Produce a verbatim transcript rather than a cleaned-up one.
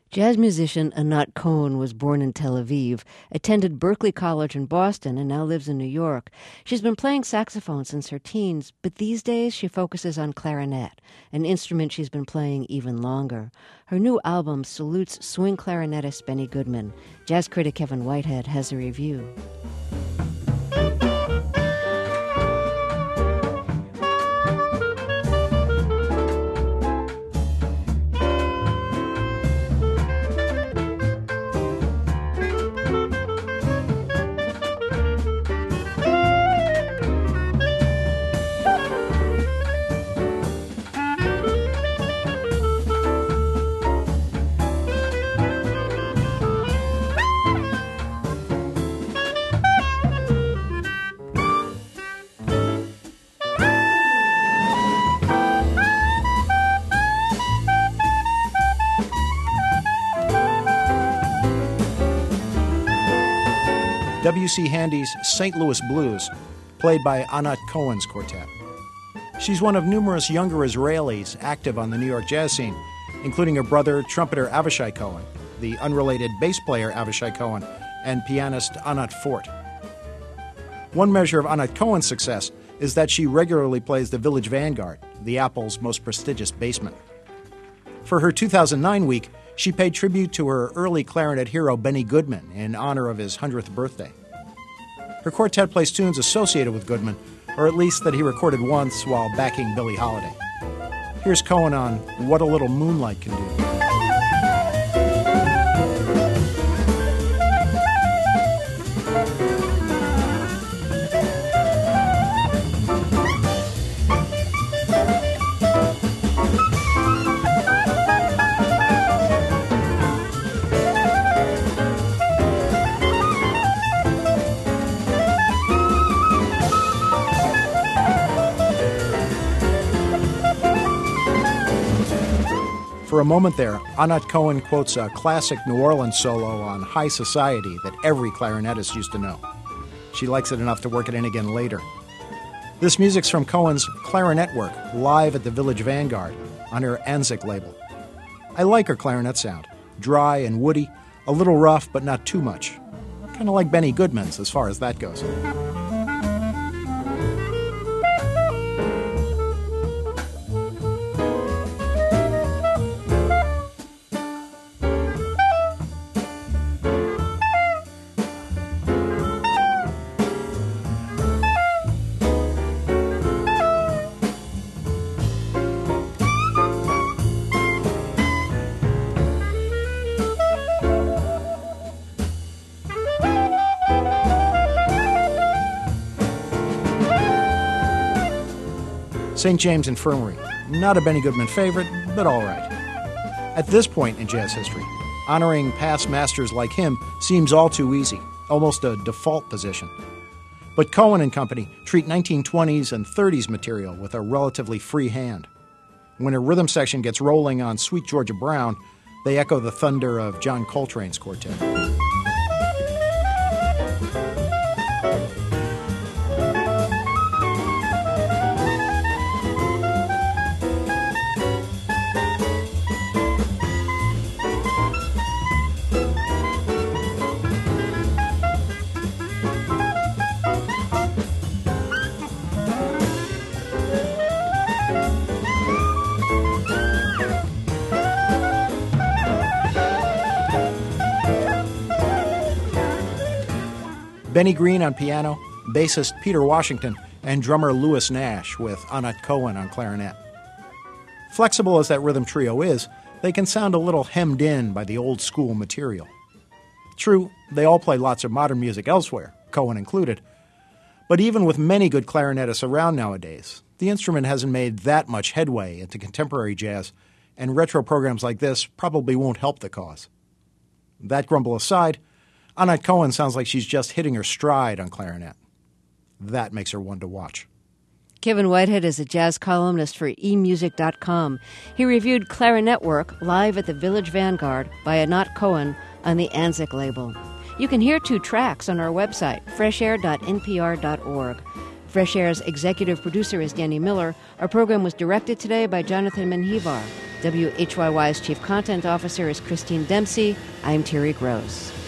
Jazz musician Anat Cohen was born in Tel Aviv, attended Berklee College in Boston, and now lives in New York. She's been playing saxophone since her teens, but these days she focuses on clarinet, an instrument she's been playing even longer. Her new album salutes swing clarinetist Benny Goodman. Jazz critic Kevin Whitehead has a review. W C Handy's Saint Louis Blues, played by Anat Cohen's quartet. She's one of numerous younger Israelis active on the New York jazz scene, including her brother, trumpeter Avishai Cohen, the unrelated bass player Avishai Cohen, and pianist Anat Fort. One measure of Anat Cohen's success is that she regularly plays the Village Vanguard, the Apple's most prestigious basement. For her two thousand nine week, she paid tribute to her early clarinet hero Benny Goodman in honor of his hundredth birthday. Her quartet plays tunes associated with Goodman, or at least that he recorded once while backing Billie Holiday. Here's Cohen on What a Little Moonlight Can Do. For a moment there, Anat Cohen quotes a classic New Orleans solo on High Society that every clarinetist used to know. She likes it enough to work it in again later. This music's from Cohen's Clarinet Work, live at the Village Vanguard, on her Anzik label. I like her clarinet sound. Dry and woody, a little rough, but not too much. Kind of like Benny Goodman's as far as that goes. Saint James Infirmary. Not a Benny Goodman favorite, but all right. At this point in jazz history, honoring past masters like him seems all too easy, almost a default position. But Cohen and company treat nineteen twenties and thirties material with a relatively free hand. When a rhythm section gets rolling on Sweet Georgia Brown, they echo the thunder of John Coltrane's quartet. Benny Green on piano, bassist Peter Washington, and drummer Louis Nash with Anat Cohen on clarinet. Flexible as that rhythm trio is, they can sound a little hemmed in by the old school material. True, they all play lots of modern music elsewhere, Cohen included, but even with many good clarinetists around nowadays, the instrument hasn't made that much headway into contemporary jazz, and retro programs like this probably won't help the cause. That grumble aside, Anat Cohen sounds like she's just hitting her stride on clarinet. That makes her one to watch. Kevin Whitehead is a jazz columnist for e music dot com. He reviewed Clarinet Work live at the Village Vanguard by Anat Cohen on the Anzik label. You can hear two tracks on our website, fresh air dot n p r dot org. Fresh Air's executive producer is Danny Miller. Our program was directed today by Jonathan Menjivar. W H Y Y's Chief Content Officer is Christine Dempsey. I'm Terry Gross.